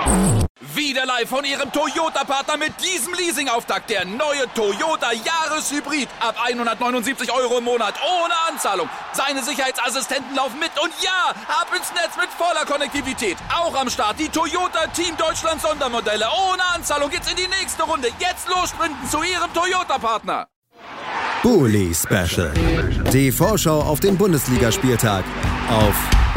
Wieder live von Ihrem Toyota-Partner mit diesem Leasing-Auftakt. Der neue Toyota Jahreshybrid. Ab 179 € im Monat. Ohne Anzahlung. Seine Sicherheitsassistenten laufen mit. Und ja, ab ins Netz mit voller Konnektivität. Auch am Start die Toyota Team Deutschland Sondermodelle. Ohne Anzahlung geht's in die nächste Runde. Jetzt los sprinten zu Ihrem Toyota-Partner. Bully Special. Die Vorschau auf den Bundesligaspieltag auf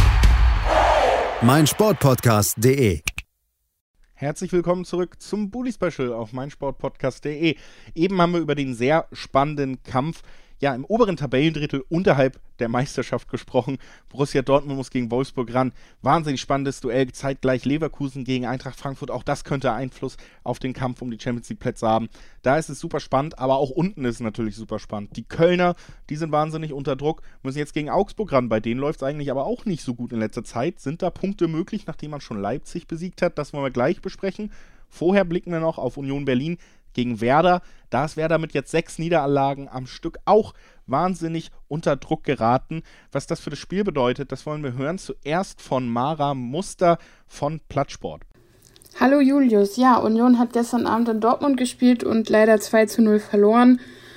meinsportpodcast.de. Herzlich willkommen zurück zum Bully Special auf meinsportpodcast.de. Eben haben wir über den sehr spannenden Kampf im oberen Tabellendrittel unterhalb der Meisterschaft gesprochen. Borussia Dortmund muss gegen Wolfsburg ran. Wahnsinnig spannendes Duell, zeitgleich Leverkusen gegen Eintracht Frankfurt. Auch das könnte Einfluss auf den Kampf um die Champions-League-Plätze haben. Da ist es super spannend, aber auch unten ist es natürlich super spannend. Die Kölner, die sind wahnsinnig unter Druck, müssen jetzt gegen Augsburg ran. Bei denen läuft es eigentlich aber auch nicht so gut in letzter Zeit. Sind da Punkte möglich, nachdem man schon Leipzig besiegt hat? Das wollen wir gleich besprechen. Vorher blicken wir noch auf Union Berlin gegen Werder. Da ist Werder mit jetzt 6 Niederlagen am Stück auch wahnsinnig unter Druck geraten. Was das für das Spiel bedeutet, das wollen wir hören. Zuerst von Mara Muster von Plattsport. Hallo Julius. Ja, Union hat gestern Abend in Dortmund gespielt und leider 2-0 verloren.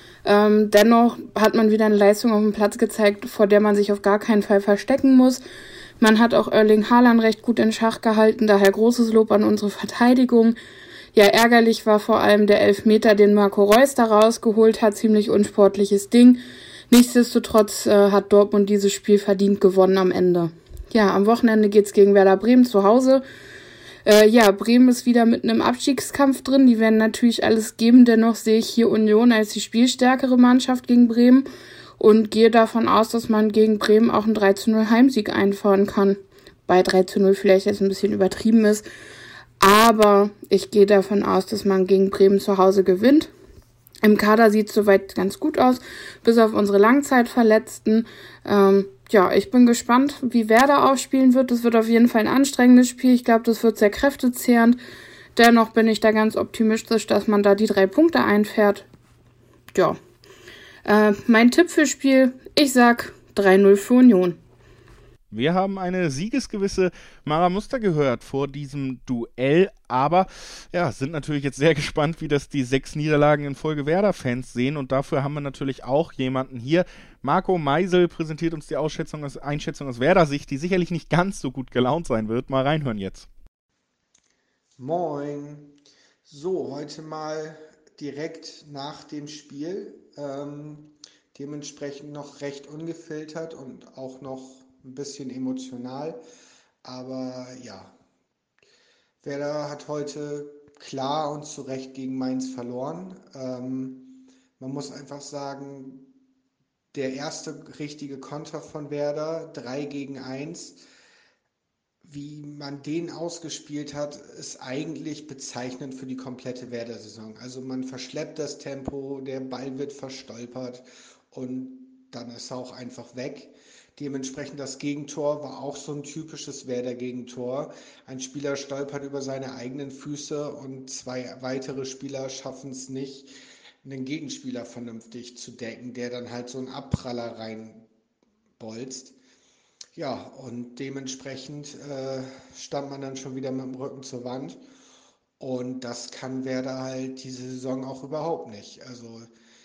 Dennoch hat man wieder eine Leistung auf dem Platz gezeigt, vor der man sich auf gar keinen Fall verstecken muss. Man hat auch Erling Haaland recht gut in Schach gehalten, daher großes Lob an unsere Verteidigung. Ja, ärgerlich war vor allem der Elfmeter, den Marco Reus da rausgeholt hat. Ziemlich unsportliches Ding. Nichtsdestotrotz hat Dortmund dieses Spiel verdient gewonnen am Ende. Ja, am Wochenende geht's gegen Werder Bremen zu Hause. Bremen ist wieder mitten im Abstiegskampf drin. Die werden natürlich alles geben. Dennoch sehe ich hier Union als die spielstärkere Mannschaft gegen Bremen und gehe davon aus, dass man gegen Bremen auch einen 3-0 Heimsieg einfahren kann. Bei 3-0 vielleicht jetzt ein bisschen übertrieben ist. Aber ich gehe davon aus, dass man gegen Bremen zu Hause gewinnt. Im Kader sieht es soweit ganz gut aus, bis auf unsere Langzeitverletzten. Ich bin gespannt, wie Werder aufspielen wird. Das wird auf jeden Fall ein anstrengendes Spiel. Ich glaube, das wird sehr kräftezehrend. Dennoch bin ich da ganz optimistisch, dass man da die 3 Punkte einfährt. Ja, mein Tipp fürs Spiel, ich sag 3-0 für Union. Wir haben eine siegesgewisse Mara Muster gehört vor diesem Duell, aber sind natürlich jetzt sehr gespannt, wie das die 6 Niederlagen in Folge Werder-Fans sehen, und dafür haben wir natürlich auch jemanden hier. Marco Meisel präsentiert uns die Einschätzung aus Werder-Sicht, die sicherlich nicht ganz so gut gelaunt sein wird. Mal reinhören jetzt. Moin. So, heute mal direkt nach dem Spiel, dementsprechend noch recht ungefiltert und auch noch ein bisschen emotional, aber ja, Werder hat heute klar und zu Recht gegen Mainz verloren. Man muss einfach sagen, der erste richtige Konter von Werder, 3-1, wie man den ausgespielt hat, ist eigentlich bezeichnend für die komplette Werder-Saison. Also man verschleppt das Tempo, der Ball wird verstolpert und dann ist er auch einfach weg. Dementsprechend das Gegentor war auch so ein typisches Werder-Gegentor. Ein Spieler stolpert über seine eigenen Füße und 2 weitere Spieler schaffen es nicht, einen Gegenspieler vernünftig zu decken, der dann halt so einen Abpraller reinbolzt. Ja, und dementsprechend stand man dann schon wieder mit dem Rücken zur Wand. Und das kann Werder halt diese Saison auch überhaupt nicht. Also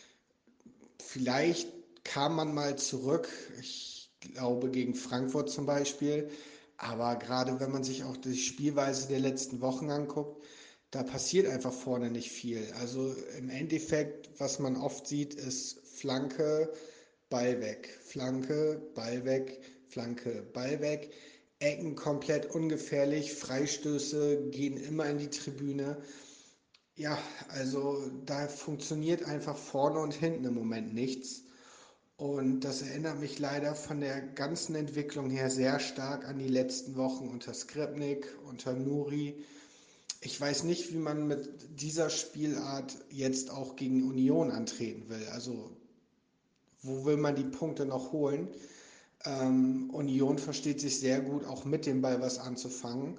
vielleicht kam man mal zurück, ich glaube gegen Frankfurt zum Beispiel, aber gerade wenn man sich auch die Spielweise der letzten Wochen anguckt, da passiert einfach vorne nicht viel. Also im Endeffekt, was man oft sieht, ist Flanke, Ball weg, Flanke, Ball weg, Flanke, Ball weg, Ecken komplett ungefährlich, Freistöße gehen immer in die Tribüne. Ja, also da funktioniert einfach vorne und hinten im Moment nichts. Und das erinnert mich leider von der ganzen Entwicklung her sehr stark an die letzten Wochen unter Skripnik, unter Nuri. Ich weiß nicht, wie man mit dieser Spielart jetzt auch gegen Union antreten will. Also wo will man die Punkte noch holen? Union versteht sich sehr gut, auch mit dem Ball was anzufangen.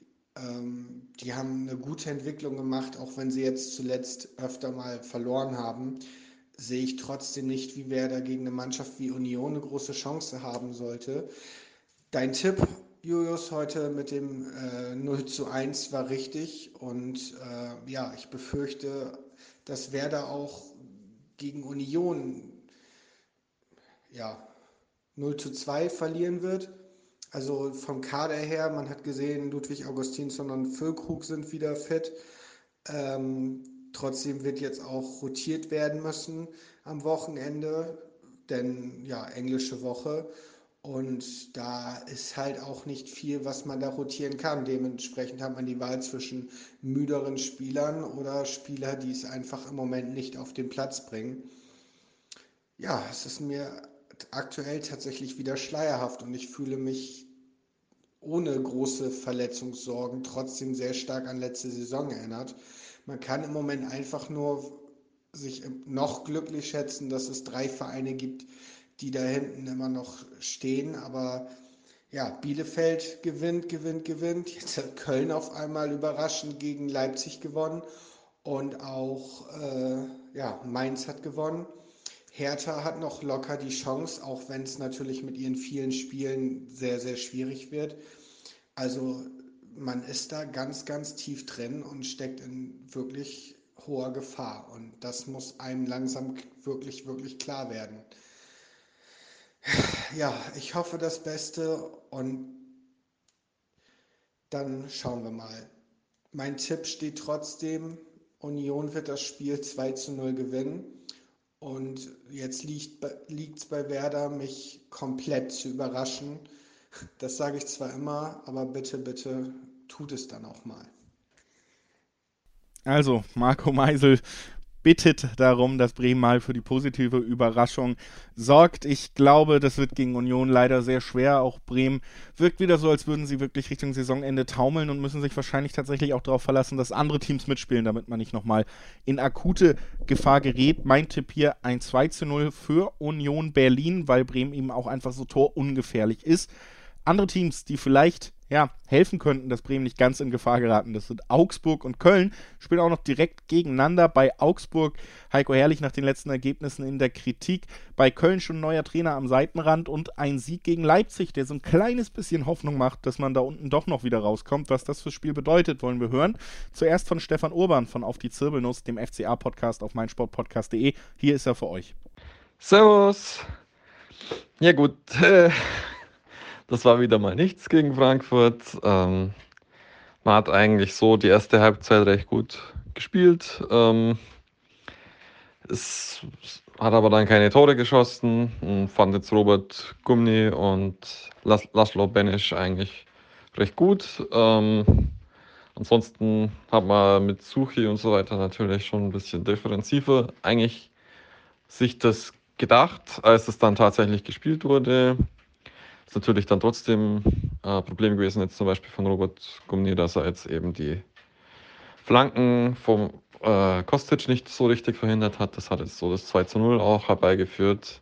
Die haben eine gute Entwicklung gemacht, auch wenn sie jetzt zuletzt öfter mal verloren haben. Sehe ich trotzdem nicht, wie Werder gegen eine Mannschaft wie Union eine große Chance haben sollte. Dein Tipp, Julius, heute mit dem 0:1 war richtig und ja, ich befürchte, dass Werder auch gegen Union ja, 0:2 verlieren wird. Also vom Kader her, man hat gesehen, Ludwig Augustinsson und Füllkrug sind wieder fit. Trotzdem wird jetzt auch rotiert werden müssen am Wochenende, denn ja, englische Woche. Und da ist halt auch nicht viel, was man da rotieren kann. Dementsprechend hat man die Wahl zwischen müderen Spielern oder Spieler, die es einfach im Moment nicht auf den Platz bringen. Ja, es ist mir aktuell tatsächlich wieder schleierhaft und ich fühle mich ohne große Verletzungssorgen trotzdem sehr stark an letzte Saison erinnert. Man kann im Moment einfach nur sich noch glücklich schätzen, dass es 3 Vereine gibt, die da hinten immer noch stehen. Aber ja, Bielefeld gewinnt. Jetzt hat Köln auf einmal überraschend gegen Leipzig gewonnen und auch ja, Mainz hat gewonnen. Hertha hat noch locker die Chance, auch wenn es natürlich mit ihren vielen Spielen sehr, sehr schwierig wird. Also man ist da ganz tief drin und steckt in wirklich hoher Gefahr. Und das muss einem langsam wirklich klar werden. Ja, ich hoffe das Beste und dann schauen wir mal. Mein Tipp steht trotzdem, Union wird das Spiel 2:0 gewinnen. Und jetzt liegt es bei Werder, mich komplett zu überraschen. Das sage ich zwar immer, aber bitte tut es dann auch mal. Also, Marco Meisel bittet darum, dass Bremen mal für die positive Überraschung sorgt. Ich glaube, das wird gegen Union leider sehr schwer. Auch Bremen wirkt wieder so, als würden sie wirklich Richtung Saisonende taumeln und müssen sich wahrscheinlich tatsächlich auch darauf verlassen, dass andere Teams mitspielen, damit man nicht nochmal in akute Gefahr gerät. Mein Tipp hier ein 2:0 für Union Berlin, weil Bremen eben auch einfach so torungefährlich ist. Andere Teams, die vielleicht helfen könnten, dass Bremen nicht ganz in Gefahr geraten. Das sind Augsburg und Köln, spielen auch noch direkt gegeneinander. Bei Augsburg Heiko Herrlich nach den letzten Ergebnissen in der Kritik. Bei Köln schon ein neuer Trainer am Seitenrand und ein Sieg gegen Leipzig, der so ein kleines bisschen Hoffnung macht, dass man da unten doch noch wieder rauskommt. Was das fürs Spiel bedeutet, wollen wir hören. Zuerst von Stefan Urban von Auf die Zirbelnuss, dem FCA-Podcast auf meinsportpodcast.de. Hier ist er für euch. Servus. Ja gut, das war wieder mal nichts gegen Frankfurt. Man hat eigentlich so die erste Halbzeit recht gut gespielt. Es hat aber dann keine Tore geschossen. Und fand jetzt Robert Gumny und Laszlo Benisch eigentlich recht gut. Ansonsten hat man mit Suchi und so weiter natürlich schon ein bisschen defensiver eigentlich sich das gedacht, als es dann tatsächlich gespielt wurde. Ist natürlich dann trotzdem ein Problem gewesen, jetzt zum Beispiel von Robert Gumny, dass er jetzt eben die Flanken vom Kostic nicht so richtig verhindert hat. Das hat jetzt so das 2:0 auch herbeigeführt.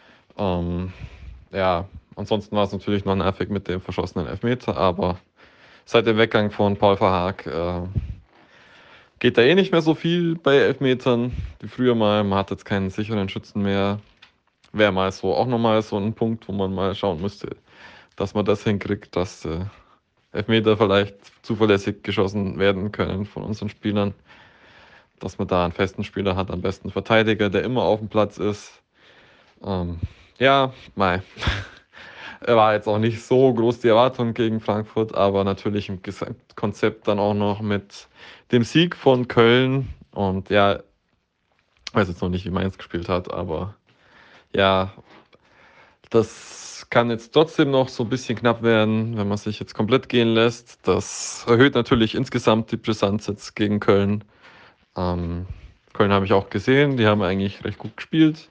Ja, ansonsten war es natürlich noch nervig mit dem verschossenen Elfmeter, aber seit dem Weggang von Paul Verhaag geht da eh nicht mehr so viel bei Elfmetern wie früher mal. Man hat jetzt keinen sicheren Schützen mehr. Wäre mal so auch nochmal so ein Punkt, wo man mal schauen müsste, dass man das hinkriegt, dass Elfmeter vielleicht zuverlässig geschossen werden können von unseren Spielern. Dass man da einen festen Spieler hat, am besten Verteidiger, der immer auf dem Platz ist. Ja, mei. Er war jetzt auch nicht so groß die Erwartung gegen Frankfurt, aber natürlich im Gesamtkonzept dann auch noch mit dem Sieg von Köln. Und ja, ich weiß jetzt noch nicht, wie Mainz gespielt hat, aber ja, das kann jetzt trotzdem noch so ein bisschen knapp werden, wenn man sich jetzt komplett gehen lässt. Das erhöht natürlich insgesamt die Brisanz jetzt gegen Köln. Köln habe ich auch gesehen, die haben eigentlich recht gut gespielt.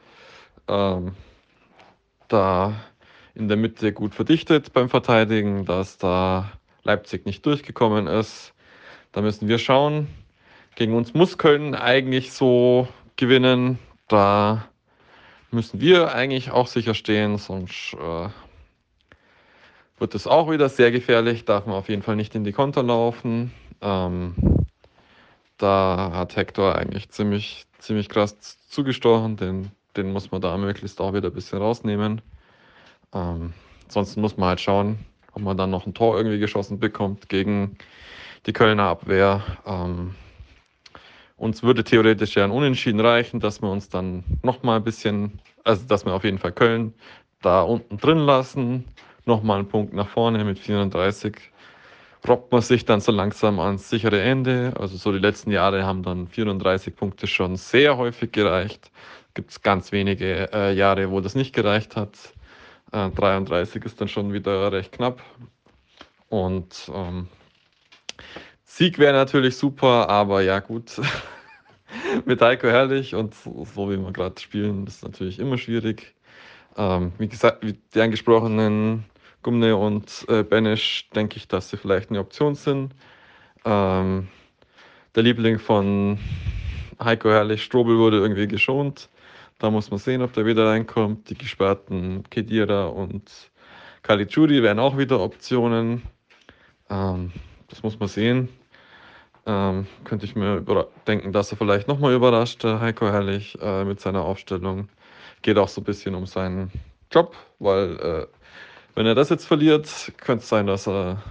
Da in der Mitte gut verdichtet beim Verteidigen, dass da Leipzig nicht durchgekommen ist. Da müssen wir schauen. Gegen uns muss Köln eigentlich so gewinnen. Da müssen wir eigentlich auch sicher stehen, sonst wird es auch wieder sehr gefährlich. Darf man auf jeden Fall nicht in die Konter laufen. Da hat Hector eigentlich ziemlich krass zugestochen. Den muss man da möglichst auch wieder ein bisschen rausnehmen. Ansonsten muss man halt schauen, ob man dann noch ein Tor irgendwie geschossen bekommt gegen die Kölner Abwehr. Uns würde theoretisch ja ein Unentschieden reichen, dass wir uns dann nochmal ein bisschen, also dass wir auf jeden Fall Köln da unten drin lassen, nochmal einen Punkt nach vorne mit 34. Robbt man sich dann so langsam ans sichere Ende. Also so die letzten Jahre haben dann 34 Punkte schon sehr häufig gereicht. Gibt es ganz wenige Jahre, wo das nicht gereicht hat. 33 ist dann schon wieder recht knapp. Und Sieg wäre natürlich super, aber ja gut, mit Heiko Herrlich und so wie wir gerade spielen, ist natürlich immer schwierig. Wie gesagt, wie die angesprochenen Gumne und Benesch, denke ich, dass sie vielleicht eine Option sind. Der Liebling von Heiko Herrlich, Strobel, wurde irgendwie geschont. Da muss man sehen, ob der wieder reinkommt. Die gesperrten Khedira und Caligiuri wären auch wieder Optionen. Das muss man sehen. Könnte ich mir denken, dass er vielleicht nochmal überrascht, Heiko Herrlich, mit seiner Aufstellung. Geht auch so ein bisschen um seinen Job, weil wenn er das jetzt verliert, könnte es sein, dass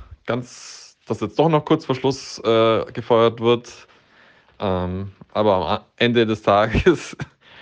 jetzt doch noch kurz vor Schluss gefeuert wird. Aber am Ende des Tages,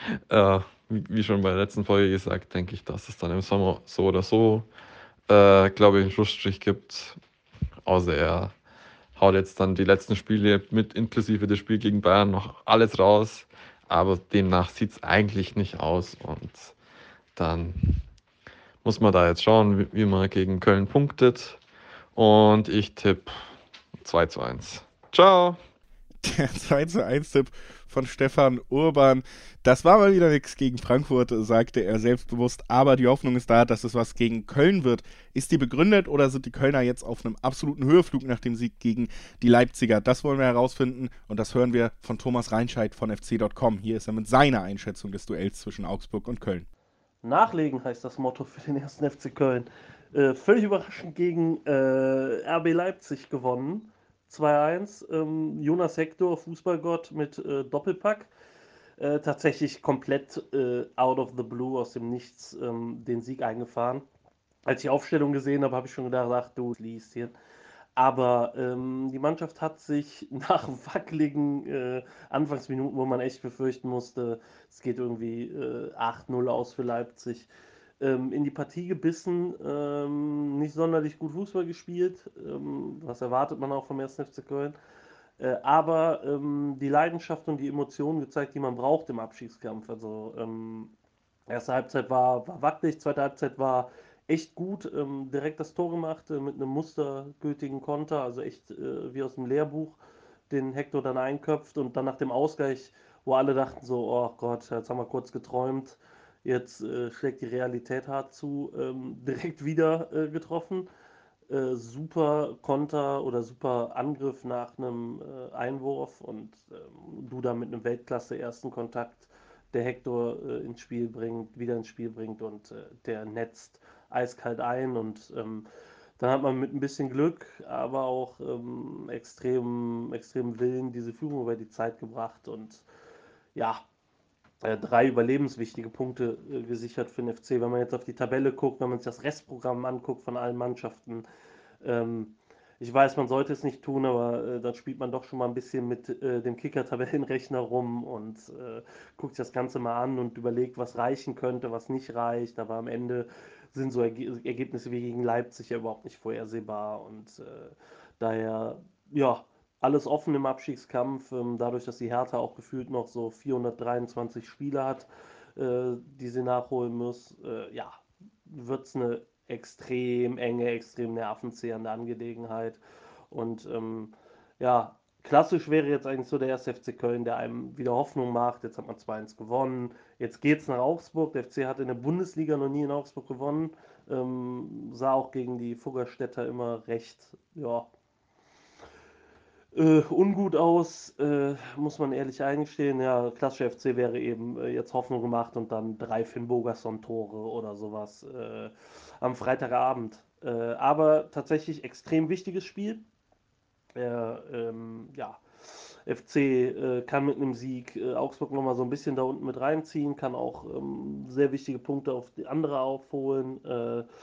wie schon bei der letzten Folge gesagt, denke ich, dass es dann im Sommer so oder so, glaube ich, einen Schlussstrich gibt. Außer er haut jetzt dann die letzten Spiele mit inklusive des Spiels gegen Bayern noch alles raus. Aber demnach sieht es eigentlich nicht aus. Und dann muss man da jetzt schauen, wie man gegen Köln punktet. Und ich tippe 2:1. Ciao! Der 2:1-Tipp von Stefan Urban. Das war mal wieder nichts gegen Frankfurt, sagte er selbstbewusst, aber die Hoffnung ist da, dass es was gegen Köln wird. Ist die begründet oder sind die Kölner jetzt auf einem absoluten Höheflug nach dem Sieg gegen die Leipziger? Das wollen wir herausfinden und das hören wir von Thomas Reinscheid von fc.com. Hier ist er mit seiner Einschätzung des Duells zwischen Augsburg und Köln. Nachlegen heißt das Motto für den 1. FC Köln. Völlig überraschend gegen RB Leipzig gewonnen. 2:1. Jonas Hector, Fußballgott mit Doppelpack. Tatsächlich komplett out of the blue, aus dem Nichts, den Sieg eingefahren. Als ich die Aufstellung gesehen habe, habe ich schon gedacht, ach du liest hier. Aber die Mannschaft hat sich nach wackeligen Anfangsminuten, wo man echt befürchten musste, es geht irgendwie 8:0 aus für Leipzig, in die Partie gebissen, nicht sonderlich gut Fußball gespielt, was erwartet man auch vom 1. FC Köln, aber die Leidenschaft und die Emotionen gezeigt, die man braucht im Abstiegskampf. Also erste Halbzeit war wackelig, zweite Halbzeit war echt gut, direkt das Tor gemacht mit einem mustergültigen Konter, also echt wie aus dem Lehrbuch, den Hector dann einköpft und dann nach dem Ausgleich, wo alle dachten so, oh Gott, jetzt haben wir kurz geträumt, jetzt schlägt die Realität hart zu, direkt wieder getroffen. Super Konter oder super Angriff nach einem Einwurf und Duda mit einem Weltklasse ersten Kontakt, der Hector wieder ins Spiel bringt und der netzt eiskalt ein und dann hat man mit ein bisschen Glück, aber auch extrem Willen diese Führung über die Zeit gebracht und ja, 3 überlebenswichtige Punkte gesichert für den FC. Wenn man jetzt auf die Tabelle guckt, wenn man sich das Restprogramm anguckt von allen Mannschaften, ich weiß, man sollte es nicht tun, aber dann spielt man doch schon mal ein bisschen mit dem Kicker-Tabellenrechner rum und guckt sich das Ganze mal an und überlegt, was reichen könnte, was nicht reicht. Aber am Ende sind so Ergebnisse wie gegen Leipzig ja überhaupt nicht vorhersehbar und daher, ja, alles offen im Abstiegskampf, dadurch, dass die Hertha auch gefühlt noch so 423 Spiele hat, die sie nachholen muss, ja, wird es eine extrem enge, extrem nervenzehrende Angelegenheit. Und ja, klassisch wäre jetzt eigentlich so der 1. FC Köln, der einem wieder Hoffnung macht. Jetzt hat man 2:1 gewonnen. Jetzt geht es nach Augsburg. Der FC hat in der Bundesliga noch nie in Augsburg gewonnen. Sah auch gegen die Fuggerstädter immer recht, ja, ungut aus, muss man ehrlich eingestehen. Ja, klassischer FC wäre eben jetzt Hoffnung gemacht und dann 3 Finn Bogason-Tore oder sowas am Freitagabend. Aber tatsächlich extrem wichtiges Spiel. Ja, FC kann mit einem Sieg Augsburg nochmal so ein bisschen da unten mit reinziehen, kann auch sehr wichtige Punkte auf die andere aufholen.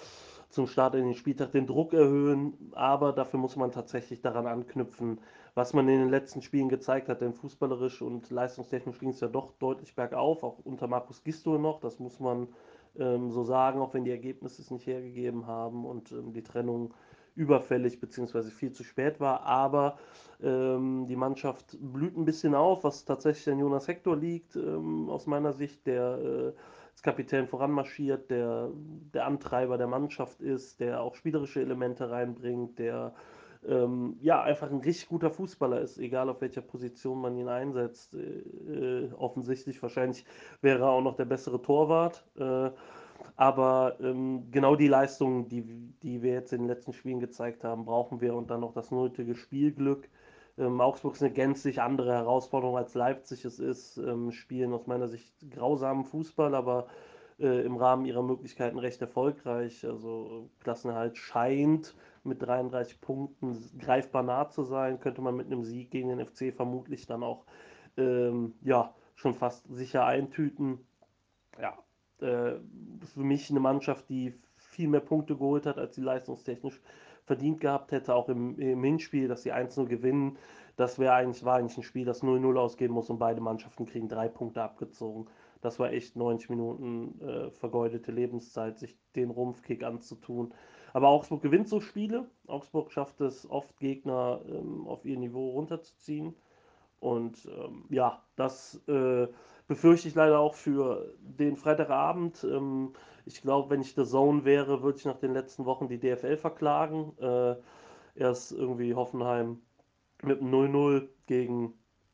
zum Start in den Spieltag den Druck erhöhen, aber dafür muss man tatsächlich daran anknüpfen, was man in den letzten Spielen gezeigt hat, denn fußballerisch und leistungstechnisch ging es ja doch deutlich bergauf, auch unter Markus Gisdol noch, das muss man so sagen, auch wenn die Ergebnisse es nicht hergegeben haben und die Trennung überfällig bzw. viel zu spät war, aber die Mannschaft blüht ein bisschen auf, was tatsächlich an Jonas Hector liegt, aus meiner Sicht, der als Kapitän voranmarschiert, der Antreiber der Mannschaft ist, der auch spielerische Elemente reinbringt, der einfach ein richtig guter Fußballer ist, egal auf welcher Position man ihn einsetzt. Offensichtlich, wahrscheinlich wäre er auch noch der bessere Torwart. Aber genau die Leistungen, die wir jetzt in den letzten Spielen gezeigt haben, brauchen wir und dann noch das nötige Spielglück. Augsburg ist eine gänzlich andere Herausforderung als Leipzig es ist. Spielen aus meiner Sicht grausamen Fußball, aber im Rahmen ihrer Möglichkeiten recht erfolgreich. Also Klassenerhalt scheint mit 33 Punkten greifbar nah zu sein. Könnte man mit einem Sieg gegen den FC vermutlich dann auch schon fast sicher eintüten. Ja, für mich eine Mannschaft, die viel mehr Punkte geholt hat, als sie leistungstechnisch verdient gehabt hätte, auch im Hinspiel, dass sie 1-0 gewinnen. Das war eigentlich ein Spiel, das 0-0 ausgehen muss und beide Mannschaften kriegen 3 Punkte abgezogen. Das war echt 90 Minuten vergeudete Lebenszeit, sich den Rumpfkick anzutun. Aber Augsburg gewinnt so Spiele. Augsburg schafft es oft, Gegner auf ihr Niveau runterzuziehen. Und das befürchte ich leider auch für den Freitagabend. Ich glaube, wenn ich The Zone wäre, würde ich nach den letzten Wochen die DFL verklagen. Erst irgendwie Hoffenheim mit einem 0-0 gegen,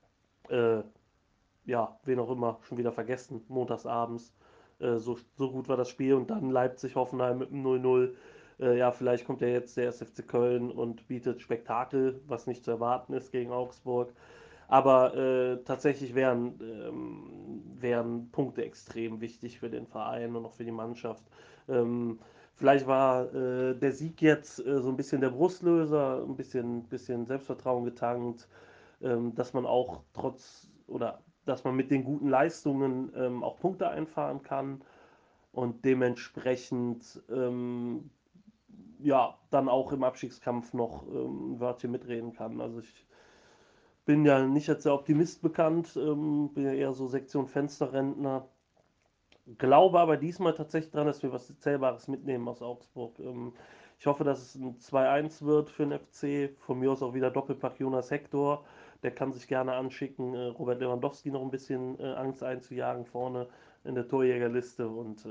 wen auch immer, schon wieder vergessen, montagsabends. So gut war das Spiel und dann Leipzig-Hoffenheim mit einem 0-0. Vielleicht kommt ja jetzt der SFC Köln und bietet Spektakel, was nicht zu erwarten ist gegen Augsburg. Aber tatsächlich wären Punkte extrem wichtig für den Verein und auch für die Mannschaft. Vielleicht war der Sieg jetzt so ein bisschen der Brustlöser, ein bisschen Selbstvertrauen getankt, dass man auch dass man mit den guten Leistungen auch Punkte einfahren kann und dementsprechend dann auch im Abstiegskampf noch ein Wörtchen mitreden kann. Also ich bin ja nicht als sehr Optimist bekannt, bin ja eher so Sektion Fensterrentner. Glaube aber diesmal tatsächlich dran, dass wir was Zählbares mitnehmen aus Augsburg. Ich hoffe, dass es ein 2-1 wird für den FC. Von mir aus auch wieder Doppelpack Jonas Hector. Der kann sich gerne anschicken, Robert Lewandowski noch ein bisschen Angst einzujagen vorne in der Torjägerliste. Und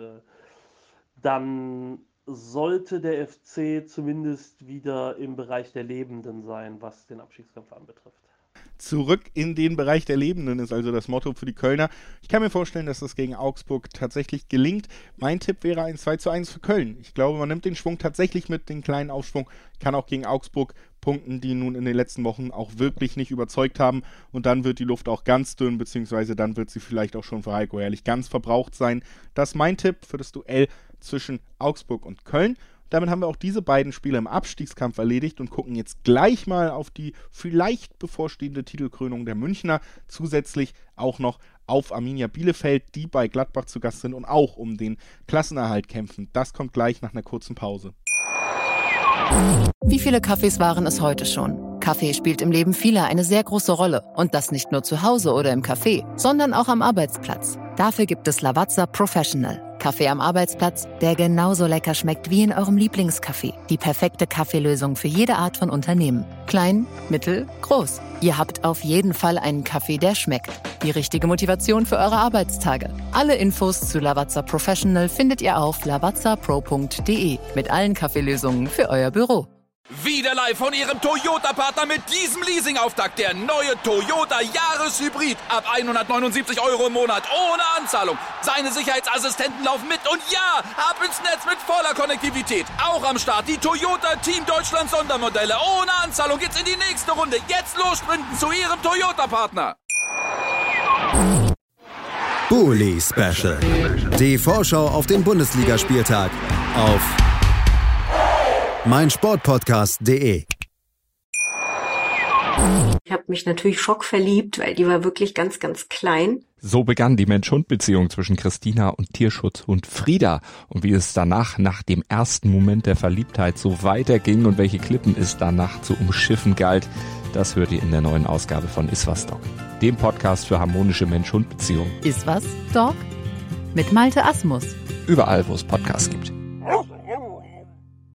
dann sollte der FC zumindest wieder im Bereich der Lebenden sein, was den Abstiegskampf anbetrifft. Zurück in den Bereich der Lebenden ist also das Motto für die Kölner. Ich kann mir vorstellen, dass das gegen Augsburg tatsächlich gelingt. Mein Tipp wäre ein 2-1 für Köln. Ich glaube, man nimmt den Schwung tatsächlich mit, den kleinen Aufschwung, kann auch gegen Augsburg punkten, die nun in den letzten Wochen auch wirklich nicht überzeugt haben. Und dann wird die Luft auch ganz dünn, beziehungsweise dann wird sie vielleicht auch schon für Heiko Herrlich ganz verbraucht sein. Das ist mein Tipp für das Duell zwischen Augsburg und Köln. Damit haben wir auch diese beiden Spiele im Abstiegskampf erledigt und gucken jetzt gleich mal auf die vielleicht bevorstehende Titelkrönung der Münchner. Zusätzlich auch noch auf Arminia Bielefeld, die bei Gladbach zu Gast sind und auch um den Klassenerhalt kämpfen. Das kommt gleich nach einer kurzen Pause. Wie viele Kaffees waren es heute schon? Kaffee spielt im Leben vieler eine sehr große Rolle. Und das nicht nur zu Hause oder im Café, sondern auch am Arbeitsplatz. Dafür gibt es Lavazza Professional. Kaffee am Arbeitsplatz, der genauso lecker schmeckt wie in eurem Lieblingscafé. Die perfekte Kaffeelösung für jede Art von Unternehmen. Klein, mittel, groß. Ihr habt auf jeden Fall einen Kaffee, der schmeckt. Die richtige Motivation für eure Arbeitstage. Alle Infos zu Lavazza Professional findet ihr auf lavazzapro.de. Mit allen Kaffeelösungen für euer Büro. Wieder live von Ihrem Toyota-Partner mit diesem Leasing-Auftakt. Der neue Toyota Jahreshybrid. Ab 179 € im Monat. Ohne Anzahlung. Seine Sicherheitsassistenten laufen mit. Und ja, ab ins Netz mit voller Konnektivität. Auch am Start die Toyota Team Deutschland Sondermodelle. Ohne Anzahlung geht's in die nächste Runde. Jetzt los sprinten zu Ihrem Toyota-Partner. Bully Special. Die Vorschau auf den Bundesligaspieltag auf meinsportpodcast.de. Ich habe mich natürlich schockverliebt, weil die war wirklich ganz, ganz klein. So begann die Mensch-Hund-Beziehung zwischen Christina und Tierschutzhund Frieda. Und wie es danach, nach dem ersten Moment der Verliebtheit, so weiterging und welche Klippen es danach zu umschiffen galt, das hört ihr in der neuen Ausgabe von Iswas Dog, dem Podcast für harmonische Mensch-Hund-Beziehungen. Iswas Dog? Mit Malte Asmus. Überall, wo es Podcasts gibt.